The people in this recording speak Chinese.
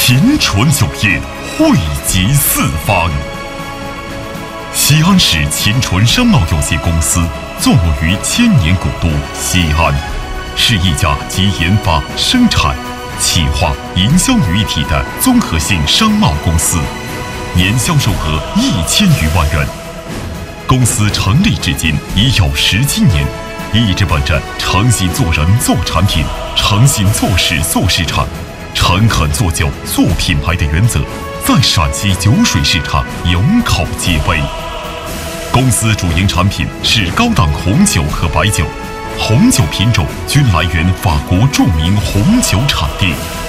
秦醇酒业惠及四方。西安市秦醇商贸有限公司坐落于千年古都西安，是一家集研发、生产、企划、营销于一体的综合性商贸公司，年销售额1000余万元。公司成立至今已有17年，一直本着诚信做人、做产品，诚信做事、做市场，诚恳做酒、做品牌的原则，在陕西酒水市场有口皆碑。公司主营产品是高档红酒和白酒，红酒品种均来源法国著名红酒产地。